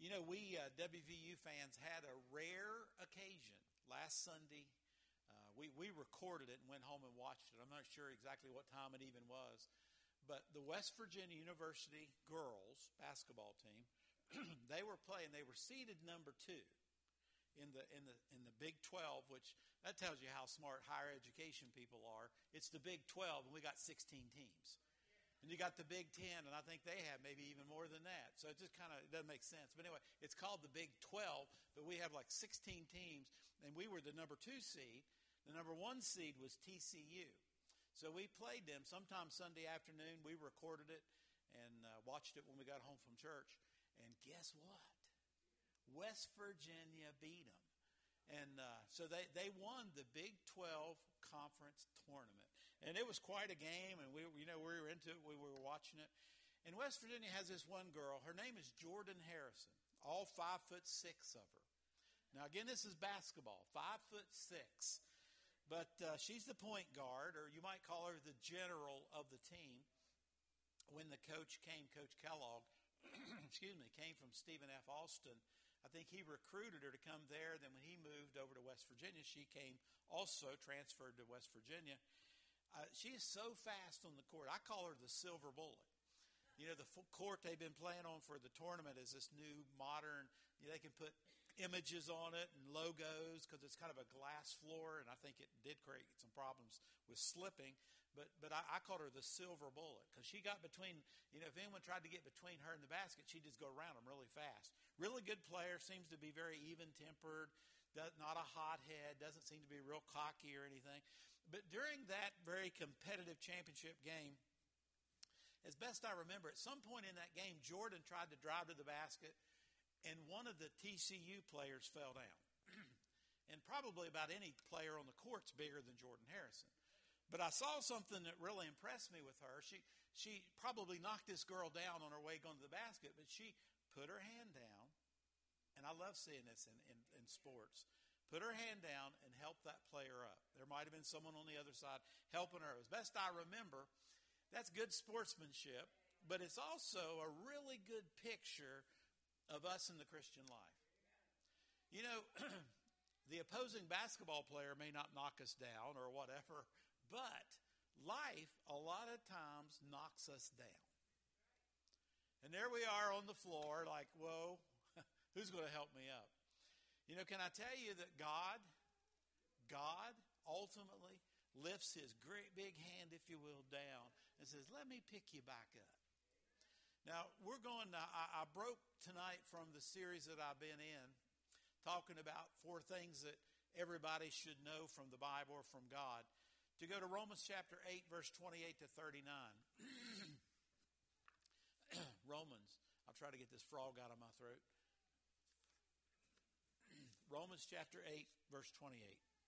You know, we WVU fans had a rare occasion last Sunday. We recorded it and went home and watched it. I'm not sure exactly what time it even was. But the West Virginia University girls basketball team, they were playing. They were seeded number 2 in the Big 12, which that tells you how smart higher education people are. It's the Big 12, and we got 16 teams. And you got the Big 10, and I think they have maybe even more than that. So it just kind of doesn't make sense. But anyway, it's called the Big 12, but we have like 16 teams, and we were the number 2 seed. The number 1 seed was TCU. So we played them sometime Sunday afternoon. We recorded it and watched it when we got home from church. And guess what? West Virginia beat them. And so they won the Big 12 conference tournament. And it was quite a game, and we were into it. We were watching it. And West Virginia has this one girl. Her name is Jordan Harrison, all 5'6" of her. Now, again, this is basketball, 5'6". But she's the point guard, or you might call her the general of the team. When the coach came, Coach Kellogg, came from Stephen F. Austin, I think he recruited her to come there. Then when he moved over to West Virginia, she came also, transferred to West Virginia. She is so fast on the court. I call her the silver bullet. You know, the court they've been playing on for the tournament is this new modern, they can put images on it and logos because it's kind of a glass floor, and I think it did create some problems with slipping. But I called her the silver bullet because she got between, if anyone tried to get between her and the basket, she'd just go around them really fast. Really good player, seems to be very even-tempered, not a hothead, doesn't seem to be real cocky or anything. But during that very competitive championship game, as best I remember, at some point in that game, Jordan tried to drive to the basket, and one of the TCU players fell down. And probably about any player on the court's bigger than Jordan Harrison. But I saw something that really impressed me with her. She probably knocked this girl down on her way going to the basket, but she put her hand down, and I love seeing this in sports. Put her hand down and helped that player up. There might have been someone on the other side helping her. As best I remember, that's good sportsmanship, but it's also a really good picture of us in the Christian life. You know, the opposing basketball player may not knock us down or whatever, but life a lot of times knocks us down. And there we are on the floor like, whoa, who's going to help me up? You know, can I tell you that God ultimately lifts his great big hand, if you will, down and says, let me pick you back up. Now, I broke tonight from the series that I've been in, talking about 4 things that everybody should know from the Bible or from God, to go to Romans chapter 8, verse 28 to 39. Romans, I'll try to get this frog out of my throat. Romans chapter 8, verse 28.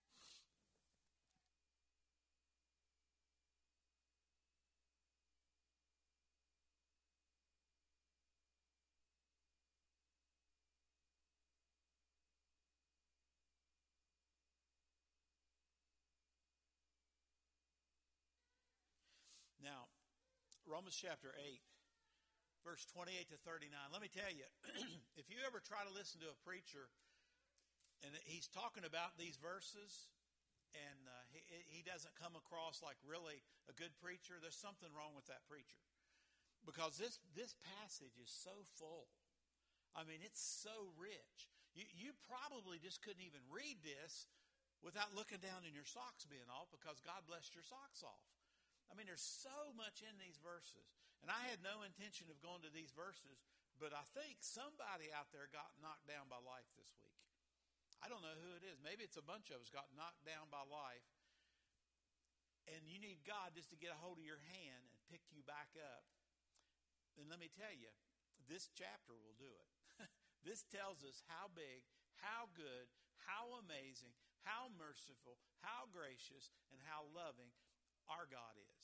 Now, Romans chapter 8, verse 28 to 39. Let me tell you, if you ever try to listen to a preacher and he's talking about these verses and he doesn't come across like really a good preacher, there's something wrong with that preacher. Because this passage is so full. I mean, it's so rich. You probably just couldn't even read this without looking down in your socks being off because God blessed your socks off. I mean, there's so much in these verses. And I had no intention of going to these verses, but I think somebody out there got knocked down by life this week. I don't know who it is. Maybe it's a bunch of us got knocked down by life. And you need God just to get a hold of your hand and pick you back up. And let me tell you, this chapter will do it. This tells us how big, how good, how amazing, how merciful, how gracious, and how loving our God is.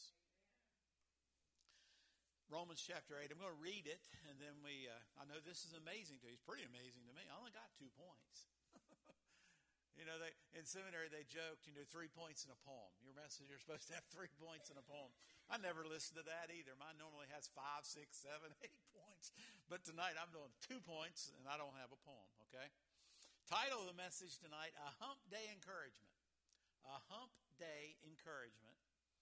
Romans chapter 8. I'm going to read it, and then I know this is amazing to you. It's pretty amazing to me. I only got 2 points. You know, in seminary they joked, 3 points in a poem. Your message, you're supposed to have 3 points in a poem. I never listened to that either. Mine normally has 5, 6, 7, 8 points. But tonight I'm doing 2 points and I don't have a poem, okay? Title of the message tonight, A Hump Day Encouragement. A Hump Day Encouragement.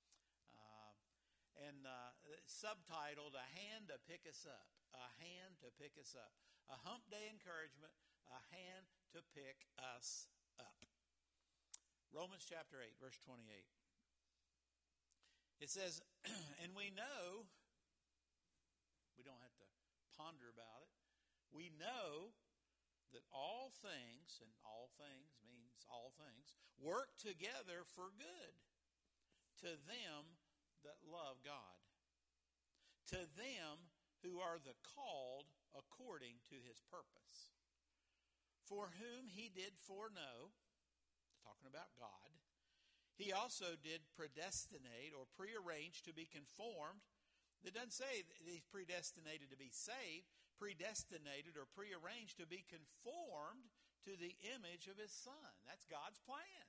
Subtitled, A Hand to Pick Us Up. A Hand to Pick Us Up. A Hump Day Encouragement, a hand to pick us up. Romans chapter 8, verse 28. It says, and we know, we don't have to ponder about it, we know that all things, and all things means all things, work together for good to them that love God, to them who are the called according to his purpose, for whom he did foreknow, talking about God, he also did predestinate or prearrange to be conformed. It doesn't say that he's predestinated to be saved, predestinated or prearranged to be conformed to the image of his Son. That's God's plan.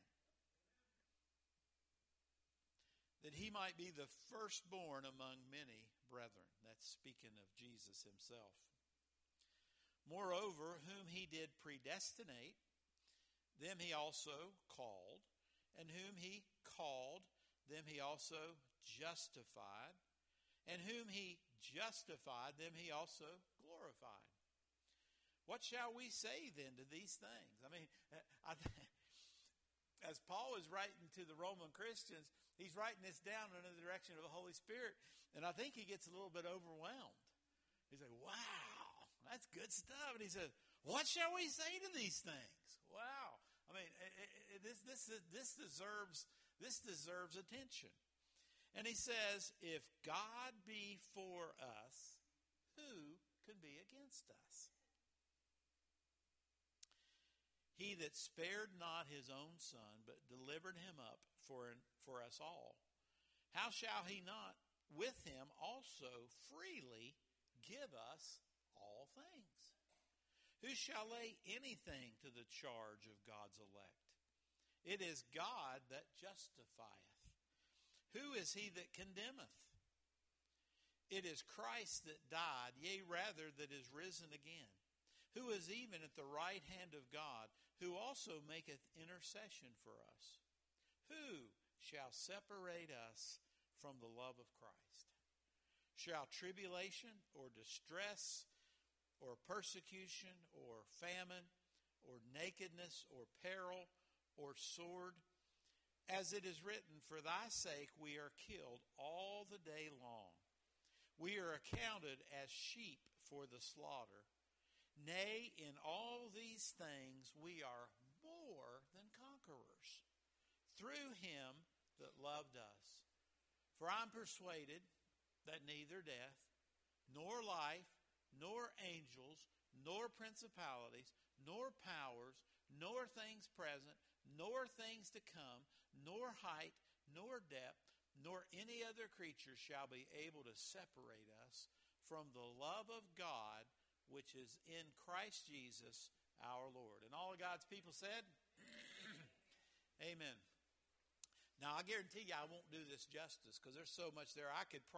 That he might be the firstborn among many brethren. That's speaking of Jesus himself. Moreover, whom he did predestinate, them he also called, and whom he called, them he also justified, and whom he justified, them he also glorified. What shall we say then to these things? I mean, as Paul is writing to the Roman Christians, he's writing this down under the direction of the Holy Spirit, and I think he gets a little bit overwhelmed. He's like, wow, that's good stuff. And he says, what shall we say to these things? Wow. I mean, this deserves attention. And he says, if God be for us, who can be against us? He that spared not his own Son, but delivered him up for us all, how shall he not with him also freely give us all things? Who shall lay anything to the charge of God's elect? It is God that justifieth. Who is he that condemneth? It is Christ that died, yea, rather that is risen again, who is even at the right hand of God, who also maketh intercession for us. Who shall separate us from the love of Christ? Shall tribulation or distress or persecution or famine or nakedness or peril or sword? As it is written, for thy sake we are killed all the day long. We are accounted as sheep for the slaughter. Nay, in all these things we are more than conquerors, through him that loved us. For I'm persuaded that neither death, nor life, nor angels, nor principalities, nor powers, nor things present, nor things to come, nor height, nor depth, nor any other creature shall be able to separate us from the love of God which is in Christ Jesus our Lord. And all of God's people said, Amen. Now, I guarantee you I won't do this justice because there's so much there. I could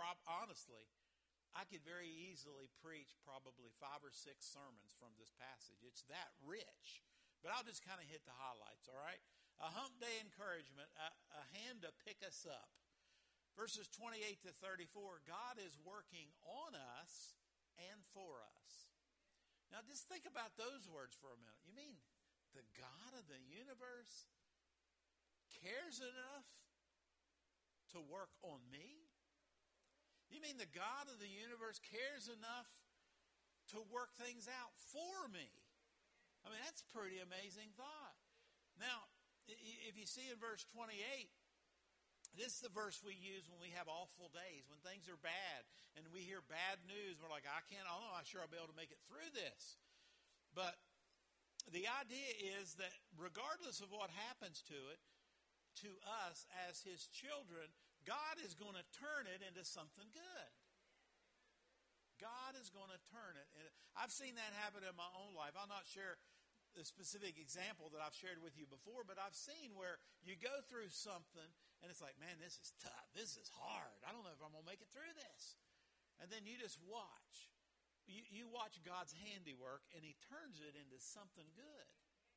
very easily preach probably 5 or 6 sermons from this passage. It's that rich. But I'll just kind of hit the highlights, all right? A hump day encouragement, a hand to pick us up. Verses 28 to 34, God is working on us and for us. Now, just think about those words for a minute. You mean the God of the universe cares enough to work on me? You mean the God of the universe cares enough to work things out for me? I mean, that's a pretty amazing thought. Now, if you see in verse 28, this is the verse we use when we have awful days, when things are bad, and we hear bad news. We're like, I'm not sure I'll be able to make it through this. But the idea is that regardless of what happens to us as his children, God is going to turn it into something good. God is going to turn it. And I've seen that happen in my own life. I'm not sure the specific example that I've shared with you before, but I've seen where you go through something and it's like, man, this is tough. This is hard. I don't know if I'm going to make it through this. And then you just watch. You watch God's handiwork, and He turns it into something good.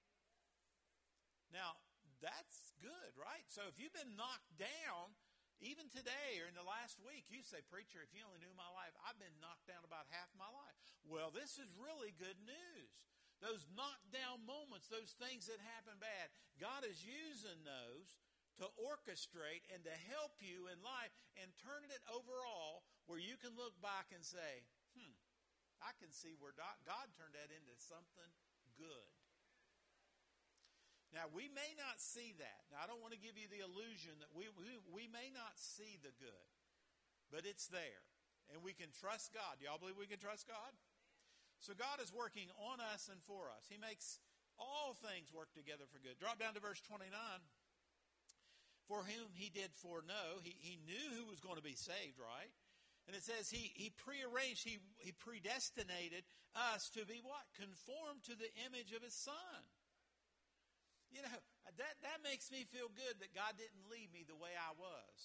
Now, that's good, right? So if you've been knocked down, even today or in the last week, you say, preacher, if you only knew my life, I've been knocked down about half my life. Well, this is really good news. Those knocked down moments, those things that happen bad, God is using those to orchestrate and to help you in life and turning it overall where you can look back and say, I can see where God turned that into something good. Now, we may not see that. Now, I don't want to give you the illusion that we may not see the good, but it's there. And we can trust God. Do y'all believe we can trust God? So God is working on us and for us. He makes all things work together for good. Drop down to verse 29. For whom He did foreknow, He knew who was going to be saved, right? And it says He prearranged, He predestinated us to be what? Conformed to the image of His Son. You know, that makes me feel good that God didn't leave me the way I was.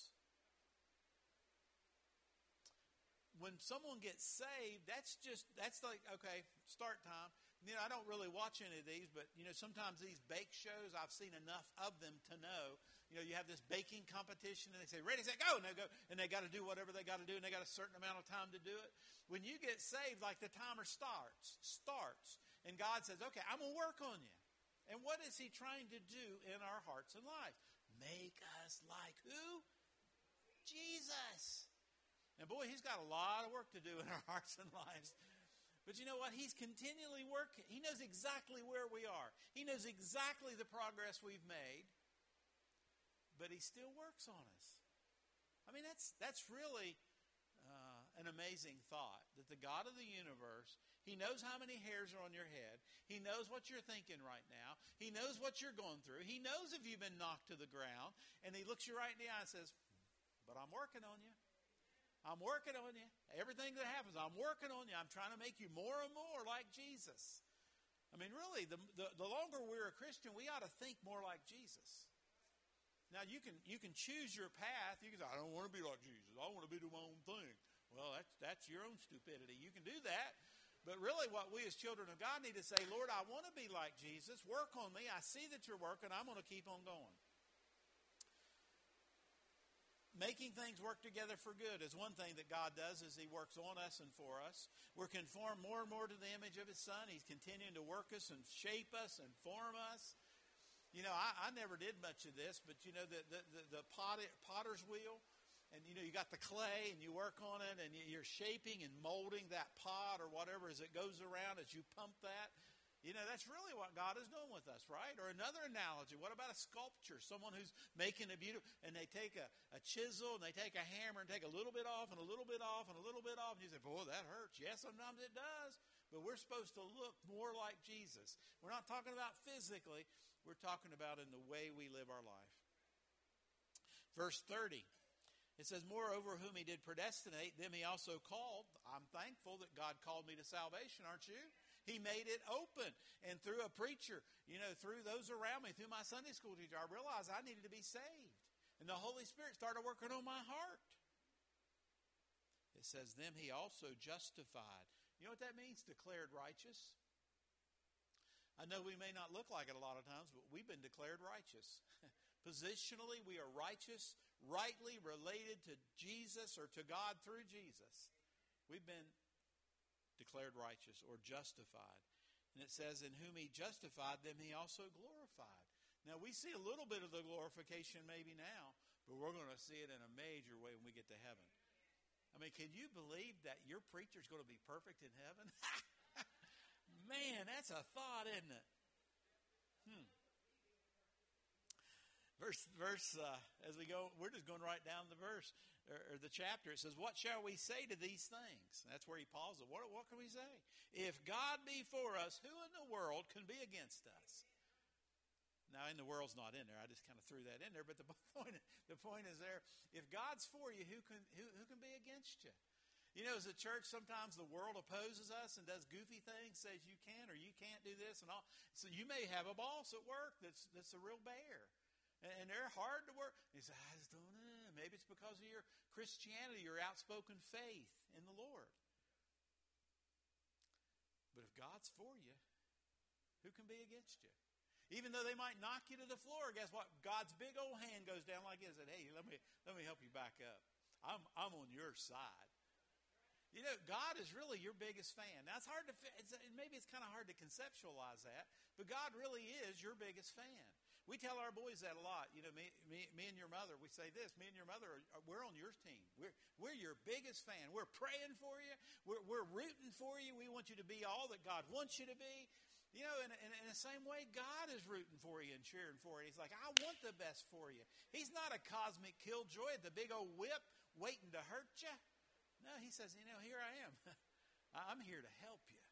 When someone gets saved, that's like, okay, start time. You know, I don't really watch any of these, but, you know, sometimes these bake shows, I've seen enough of them to know. You know, you have this baking competition, and they say, ready, set, go, and they go, and they got to do whatever they got to do, and they got a certain amount of time to do it. When you get saved, like the timer starts, and God says, okay, I'm going to work on you. And what is He trying to do in our hearts and lives? Make us like who? Jesus. And boy, He's got a lot of work to do in our hearts and lives. But you know what? He's continually working. He knows exactly where we are. He knows exactly the progress we've made. But He still works on us. I mean, that's really an amazing thought, that the God of the universe, He knows how many hairs are on your head. He knows what you're thinking right now. He knows what you're going through. He knows if you've been knocked to the ground. And He looks you right in the eye and says, but I'm working on you. I'm working on you. Everything that happens, I'm working on you. I'm trying to make you more and more like Jesus. I mean, really, the longer we're a Christian, we ought to think more like Jesus. Now, you can choose your path. You can say, I don't want to be like Jesus. I want to do my own thing. Well, that's your own stupidity. You can do that. But really what we as children of God need to say, Lord, I want to be like Jesus. Work on me. I see that you're working. I'm going to keep on going. Making things work together for good is one thing that God does, is He works on us and for us. We're conformed more and more to the image of His Son. He's continuing to work us and shape us and form us. You know, I never did much of this, but you know, the potter's wheel, and you know, you got the clay and you work on it and you're shaping and molding that pot or whatever as it goes around, as you pump that. You know, that's really what God is doing with us, right? Or another analogy, what about a sculpture? Someone who's making a beautiful, and they take a chisel and they take a hammer and take a little bit off and a little bit off and a little bit off. And you say, boy, that hurts. Yes, sometimes it does. But we're supposed to look more like Jesus. We're not talking about physically. We're talking about in the way we live our life. Verse 30, it says, moreover, whom He did predestinate, them He also called. I'm thankful that God called me to salvation, aren't you? He made it open. And through a preacher, you know, through those around me, through my Sunday school teacher, I realized I needed to be saved. And the Holy Spirit started working on my heart. It says, them He also justified. You know what that means? Declared righteous. I know we may not look like it a lot of times, but we've been declared righteous. Positionally, we are righteous, rightly related to Jesus or to God through Jesus. We've been declared righteous or justified. And it says, in whom He justified, them He also glorified. Now, we see a little bit of the glorification maybe now, but we're going to see it in a major way when we get to heaven. I mean, can you believe that your preacher's going to be perfect in heaven? Man, that's a thought, isn't it? Verse, as we go, we're just going right down the verse, or the chapter. It says, what shall we say to these things? That's where he pauses. What can we say? If God be for us, who in the world can be against us? Now, in the world's not in there. I just kind of threw that in there. But the point is there. If God's for you, who can be against you? You know, as a church, sometimes the world opposes us and does goofy things, says you can or you can't do this and all. So you may have a boss at work that's a real bear. And they're hard to work. He said, I just don't know. Maybe it's because of your Christianity, your outspoken faith in the Lord. But if God's for you, who can be against you? Even though they might knock you to the floor, guess what? God's big old hand goes down like this and said, hey, let me help you back up. I'm on your side. You know, God is really your biggest fan. Now, maybe it's kind of hard to conceptualize that, but God really is your biggest fan. We tell our boys that a lot. You know, me and your mother, we say this, me and your mother, we're on your team. We're your biggest fan. We're praying for you. We're rooting for you. We want you to be all that God wants you to be. You know, in the same way, God is rooting for you and cheering for you. He's like, I want the best for you. He's not a cosmic killjoy at the big old whip waiting to hurt you. No, he says, you know, here I am. I'm here to help you.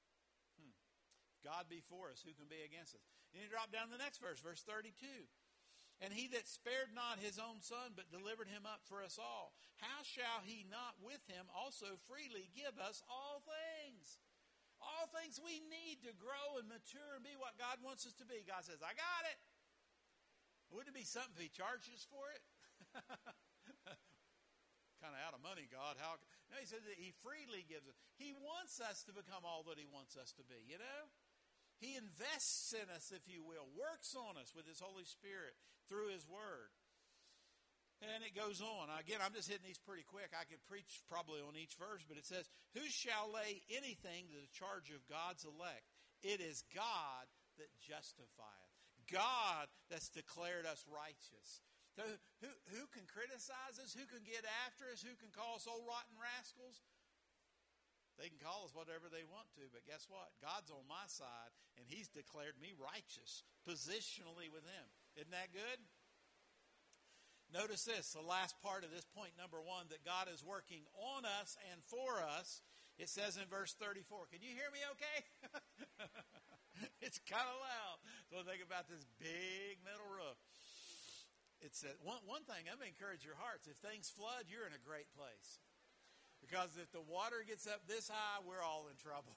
God be for us, who can be against us? And you drop down to the next verse, verse 32. And he that spared not his own son, but delivered him up for us all, how shall he not with him also freely give us all things? All things we need to grow and mature and be what God wants us to be. God says, I got it. Wouldn't it be something if he charged us for it? Kind of out of money, God. No, he says that he freely gives us. He wants us to become all that he wants us to be, you know? He invests in us, if you will, works on us with his Holy Spirit through his word. And it goes on. Again, I'm just hitting these pretty quick. I could preach probably on each verse, but it says, who shall lay anything to the charge of God's elect? It is God that justifieth. God that's declared us righteous. So who can criticize us? Who can get after us? Who can call us old rotten rascals? They can call us whatever they want to, but guess what? God's on my side, and he's declared me righteous positionally with him. Isn't that good? Notice this, the last part of this point, number 1, that God is working on us and for us. It says in verse 34. Can you hear me okay? It's kind of loud. So think about this big metal roof. It said, one thing, I'm going to encourage your hearts. If things flood, you're in a great place. Because if the water gets up this high, we're all in trouble.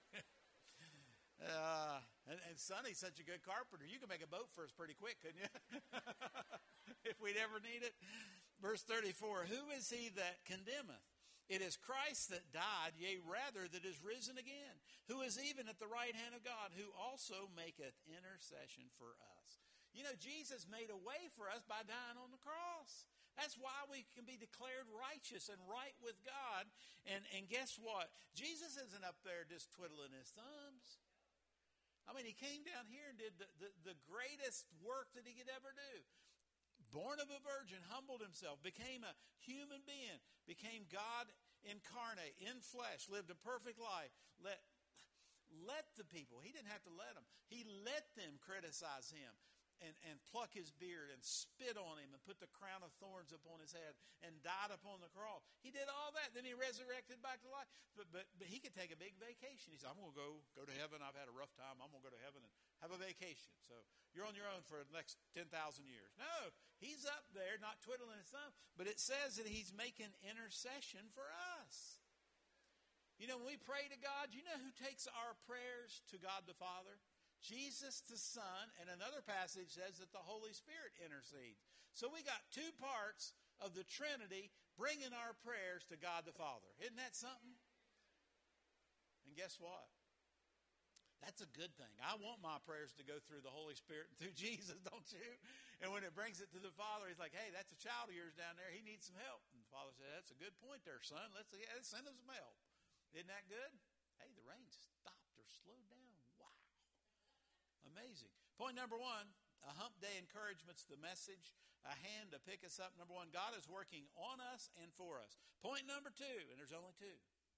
And Sonny's such a good carpenter. You can make a boat for us pretty quick, couldn't you? If we'd ever need it. Verse 34, who is he that condemneth? It is Christ that died, yea, rather that is risen again, who is even at the right hand of God, who also maketh intercession for us. You know, Jesus made a way for us by dying on the cross. That's why we can be declared righteous and right with God. And guess what? Jesus isn't up there just twiddling his thumbs. I mean, he came down here and did the greatest work that he could ever do. Born of a virgin, humbled himself, became a human being, became God incarnate, in flesh, lived a perfect life. Let the people, he didn't have to let them. He let them criticize him. And pluck his beard and spit on him and put the crown of thorns upon his head and died upon the cross. He did all that. Then he resurrected back to life. But he could take a big vacation. He said, I'm going to go to heaven. I've had a rough time. I'm going to go to heaven and have a vacation. So you're on your own for the next 10,000 years. No, he's up there not twiddling his thumb. But it says that he's making intercession for us. You know, when we pray to God, you know who takes our prayers to God the Father? Jesus the Son, and another passage says that the Holy Spirit intercedes. So we got two parts of the Trinity bringing our prayers to God the Father. Isn't that something? And guess what? That's a good thing. I want my prayers to go through the Holy Spirit and through Jesus, don't you? And when it brings it to the Father, he's like, hey, that's a child of yours down there. He needs some help. And the Father said, that's a good point there, son. Let's send him some help. Isn't that good? Hey, the rain stopped or slowed down. Amazing. Point number 1, a hump day encouragement's the message, a hand to pick us up. Number 1, God is working on us and for us. Point number 2, and there's only 2.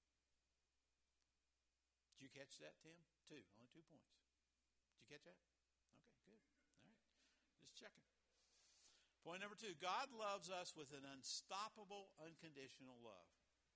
Did you catch that, Tim? 2, only 2 points. Did you catch that? Okay, good. All right, just checking. Point number 2, God loves us with an unstoppable, unconditional love.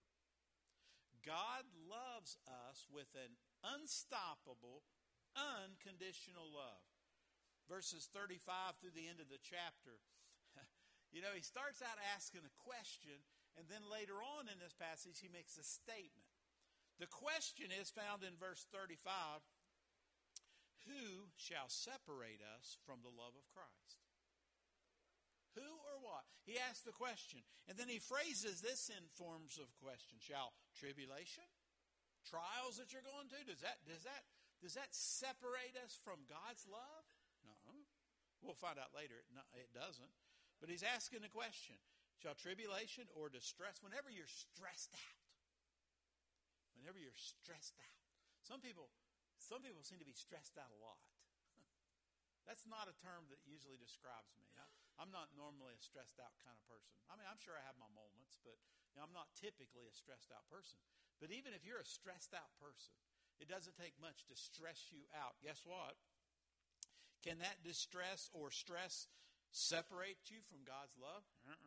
God loves us with an unstoppable, unconditional love. Verses 35 through the end of the chapter. You know, he starts out asking a question, and then later on in this passage, he makes a statement. The question is found in verse 35. Who shall separate us from the love of Christ? Who or what? He asks the question. And then he phrases this in forms of question. Shall tribulation? Trials that you're going to? Does that separate us from God's love? No. We'll find out later. No, it doesn't. But he's asking the question. Shall tribulation or distress, whenever you're stressed out. Whenever you're stressed out. Some people seem to be stressed out a lot. That's not a term that usually describes me. I'm not normally a stressed out kind of person. I mean, I'm sure I have my moments, but I'm not typically a stressed out person. But even if you're a stressed out person, it doesn't take much to stress you out. Guess what? Can that distress or stress separate you from God's love?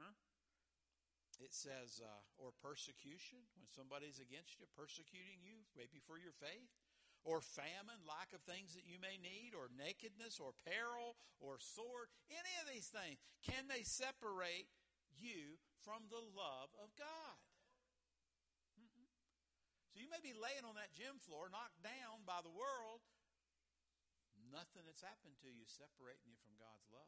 It says, or persecution, when somebody's against you, persecuting you, maybe for your faith, or famine, lack of things that you may need, or nakedness, or peril, or sword, any of these things. Can they separate you from the love of God? So you may be laying on that gym floor, knocked down by the world. Nothing that's happened to you separating you from God's love.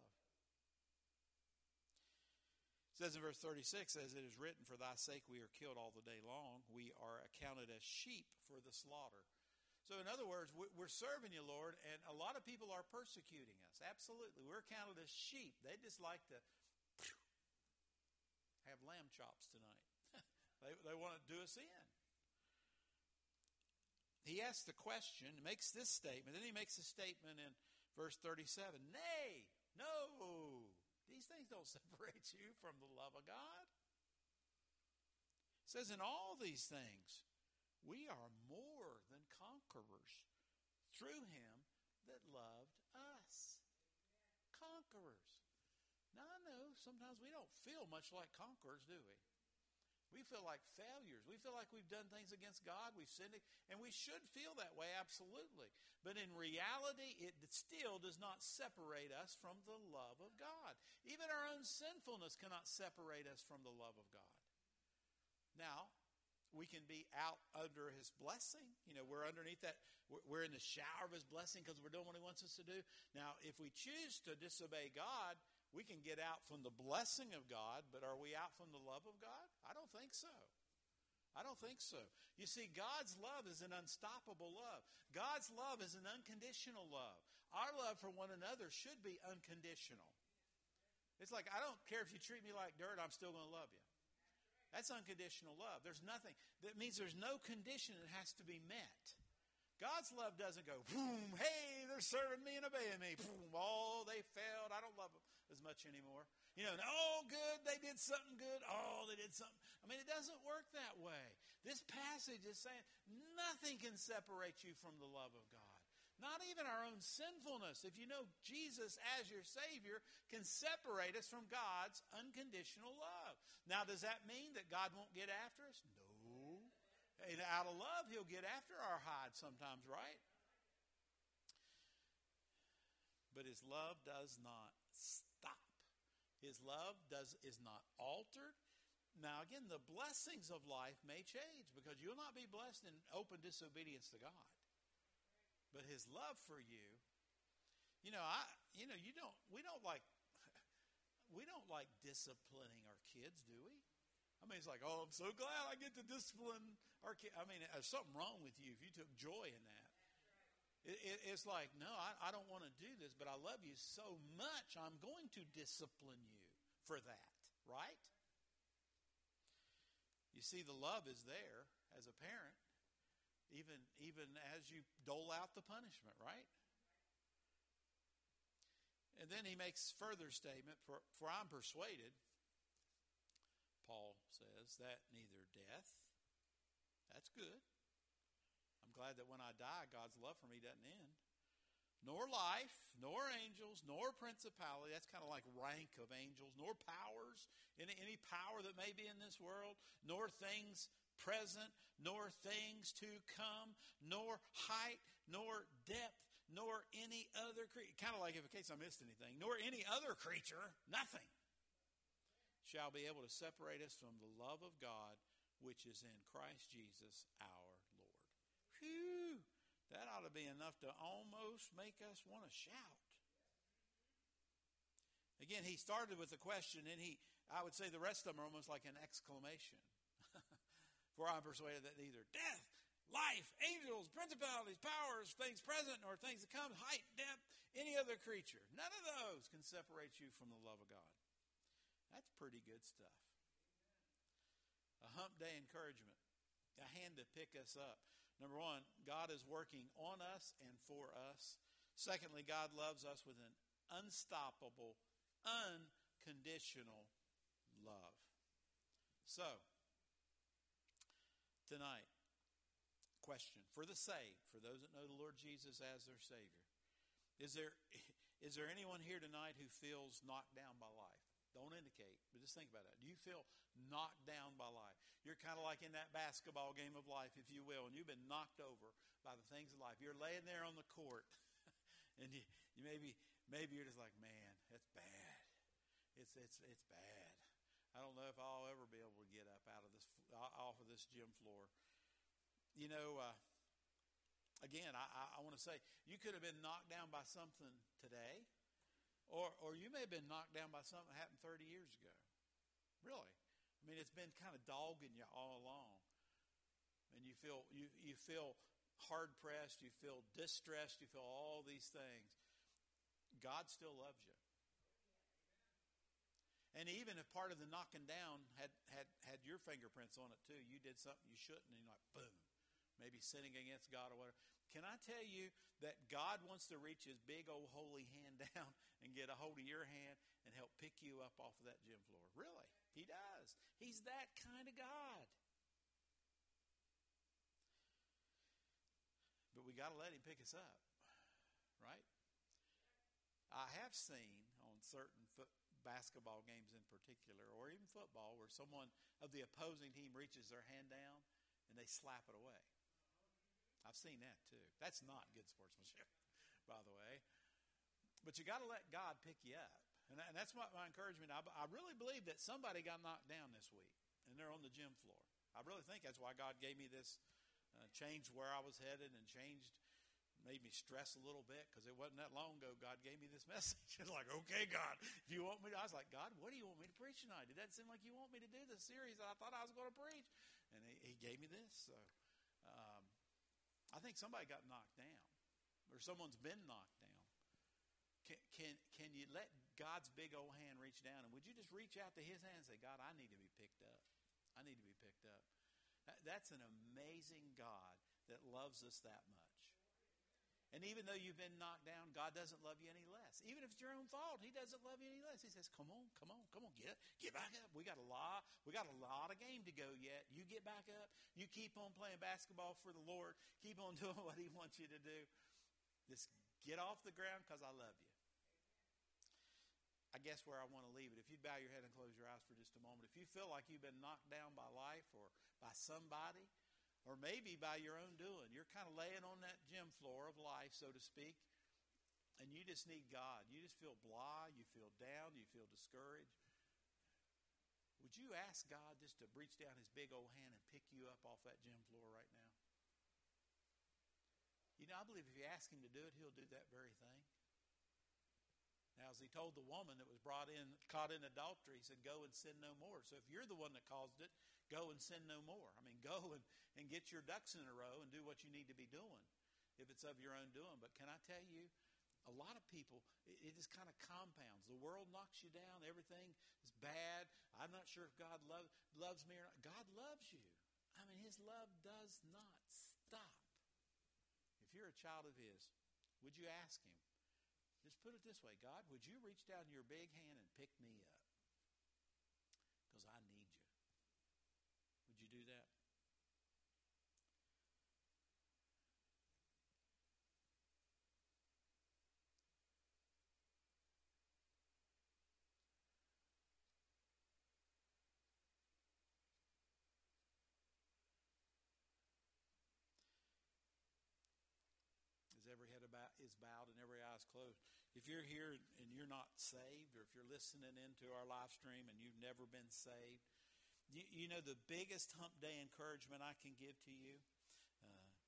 It says in verse 36, as it is written, for thy sake we are killed all the day long. We are accounted as sheep for the slaughter. So in other words, we're serving you, Lord, and a lot of people are persecuting us. Absolutely. We're counted as sheep. They just like to have lamb chops tonight. They want to do us in. He asks the question, makes this statement, then he makes a statement in verse 37. Nay, no, these things don't separate you from the love of God. It says, in all these things, we are more than conquerors through him that loved us. Conquerors. Now, I know sometimes we don't feel much like conquerors, do we? We feel like failures. We feel like we've done things against God. We've sinned. And we should feel that way, absolutely. But in reality, it still does not separate us from the love of God. Even our own sinfulness cannot separate us from the love of God. Now, we can be out under his blessing. You know, we're underneath that. We're in the shower of his blessing because we're doing what he wants us to do. Now, if we choose to disobey God, we can get out from the blessing of God, but are we out from the love of God? I don't think so. I don't think so. You see, God's love is an unstoppable love. God's love is an unconditional love. Our love for one another should be unconditional. It's like, I don't care if you treat me like dirt, I'm still going to love you. That's unconditional love. There's nothing. That means there's no condition that has to be met. God's love doesn't go, boom, hey, they're serving me and obeying me. Boom, oh, they failed. I don't love them as much anymore. You know, oh, good, they did something good. Oh, they did something. I mean, it doesn't work that way. This passage is saying nothing can separate you from the love of God. Not even our own sinfulness, if you know Jesus as your Savior, can separate us from God's unconditional love. Now, does that mean that God won't get after us? No. And out of love, he'll get after our hide sometimes, right? But his love does not stop. His love is not altered. Now, again, the blessings of life may change because you'll not be blessed in open disobedience to God. But his love for you, we don't like disciplining our kids, do we? I mean, it's like, oh, I'm so glad I get to discipline our kids. I mean, there's something wrong with you if you took joy in that. It's like, no, I don't want to do this, but I love you so much, I'm going to discipline you for that, right? You see, the love is there as a parent, even as you dole out the punishment, right? And then he makes further statement, for I'm persuaded, Paul says, that neither death, that's good. I'm glad that when I die, God's love for me doesn't end. Nor life, nor angels, nor principality, that's kind of like rank of angels, nor powers, any power that may be in this world, nor things present, nor things to come, nor height, nor depth, nor any other creature, kind of like in case I missed anything, nor any other creature, nothing shall be able to separate us from the love of God which is in Christ Jesus our Lord. Whew! That ought to be enough to almost make us want to shout. Again, he started with a question, and I would say the rest of them are almost like an exclamation. For I'm persuaded that neither death, life, angels, principalities, powers, things present, or things to come, height, depth, any other creature, none of those can separate you from the love of God. That's pretty good stuff. A hump day encouragement, a hand to pick us up. Number one, God is working on us and for us. Secondly, God loves us with an unstoppable, unconditional love. So, tonight, question for the saved, for those that know the Lord Jesus as their Savior. Is there anyone here tonight who feels knocked down by life? Don't indicate, but just think about it. Do you feel knocked down by life? You're kind of like in that basketball game of life, if you will, and you've been knocked over by the things of life. You're laying there on the court, and you maybe you're just like, man, that's bad. It's bad. I don't know if I'll ever be able to get up off of this gym floor. You know, again, I want to say, you could have been knocked down by something today, or you may have been knocked down by something that happened 30 years ago. Really. I mean, it's been kind of dogging you all along. And you feel hard-pressed, you feel distressed, you feel all these things. God still loves you. And even if part of the knocking down had your fingerprints on it too, you did something you shouldn't, and you're like, boom, maybe sinning against God or whatever. Can I tell you that God wants to reach his big old holy hand down and get a hold of your hand and help pick you up off of that gym floor? Really, he does. He's that kind of God. But we got to let him pick us up, right? I have seen on certain basketball games in particular, or even football, where someone of the opposing team reaches their hand down and they slap it away. I've seen that too. That's not good sportsmanship, by the way. But you got to let God pick you up. And that's my encouragement. I really believe that somebody got knocked down this week, and they're on the gym floor. I really think that's why God gave me this, changed where I was headed, and made me stress a little bit, because it wasn't that long ago God gave me this message. It's like, okay, God, if you want me to, I was like, God, what do you want me to preach tonight? It doesn't seem like you want me to do the series that I thought I was going to preach. And he gave me this. So I think somebody got knocked down, or someone's been knocked down. Can you let God's big old hand reach down, and would you just reach out to his hand and say, God, I need to be picked up. I need to be picked up. That's an amazing God that loves us that much. And even though you've been knocked down, God doesn't love you any less. Even if it's your own fault, he doesn't love you any less. He says, come on, get back up. We got a lot of game to go yet. You get back up. You keep on playing basketball for the Lord. Keep on doing what he wants you to do. Just get off the ground, because I love you. I guess where I want to leave it, if you bow your head and close your eyes for just a moment, if you feel like you've been knocked down by life or by somebody, or maybe by your own doing, you're kind of laying on that gym floor of life, so to speak, and you just need God. You just feel blah, you feel down, you feel discouraged. Would you ask God just to reach down his big old hand and pick you up off that gym floor right now? You know, I believe if you ask him to do it, he'll do that very thing. Now, as he told the woman that was caught in adultery, he said, go and sin no more. So if you're the one that caused it, go and sin no more. I mean, go and get your ducks in a row and do what you need to be doing if it's of your own doing. But can I tell you, a lot of people, it just kind of compounds. The world knocks you down. Everything is bad. I'm not sure if God loves me or not. God loves you. I mean, his love does not stop. If you're a child of his, would you ask him? Just put it this way, God, would you reach down your big hand and pick me up? Because I need you. Would you do that? As every head is bowed and every eye is closed. If you're here and you're not saved, or if you're listening into our live stream and you've never been saved, you know the biggest hump day encouragement I can give to you,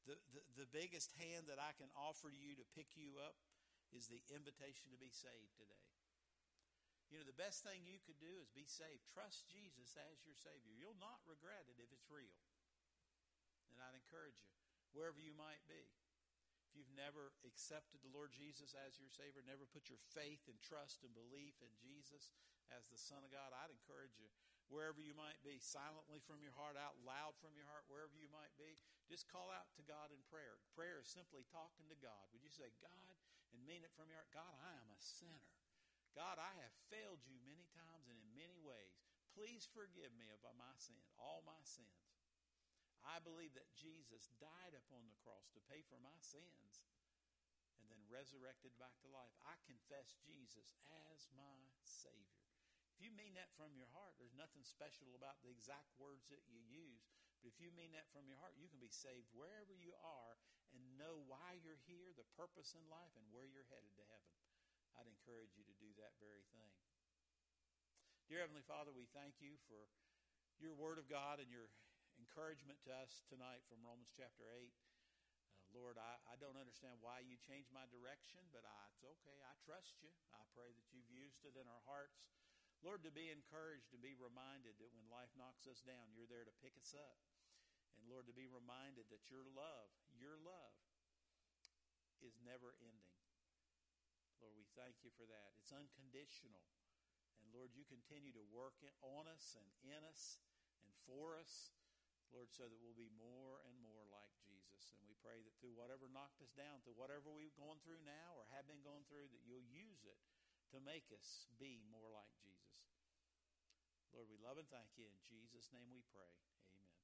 The biggest hand that I can offer you to pick you up is the invitation to be saved today. You know, the best thing you could do is be saved. Trust Jesus as your Savior. You'll not regret it if it's real. And I'd encourage you, wherever you might be, if you've never accepted the Lord Jesus as your Savior, never put your faith and trust and belief in Jesus as the Son of God, I'd encourage you, wherever you might be, silently from your heart, out loud from your heart, wherever you might be, just call out to God in prayer. Prayer is simply talking to God. Would you say, God, and mean it from your heart, God, I am a sinner. God, I have failed you many times and in many ways. Please forgive me of my sins, all my sins. I believe that Jesus died upon the cross to pay for my sins and then resurrected back to life. I confess Jesus as my Savior. If you mean that from your heart, there's nothing special about the exact words that you use. But if you mean that from your heart, you can be saved wherever you are and know why you're here, the purpose in life, and where you're headed to heaven. I'd encourage you to do that very thing. Dear Heavenly Father, we thank you for your Word of God and your encouragement to us tonight from Romans chapter 8. Lord, I don't understand why you changed my direction, but it's okay. I trust you. I pray that you've used it in our hearts, Lord, to be encouraged, to be reminded that when life knocks us down, you're there to pick us up. And Lord, to be reminded that your love is never ending. Lord, we thank you for that. It's unconditional. And Lord, you continue to work on us and in us and for us, Lord, so that we'll be more and more like Jesus. And we pray that through whatever knocked us down, through whatever we've gone through now or have been going through, that you'll use it to make us be more like Jesus. Lord, we love and thank you. In Jesus' name we pray.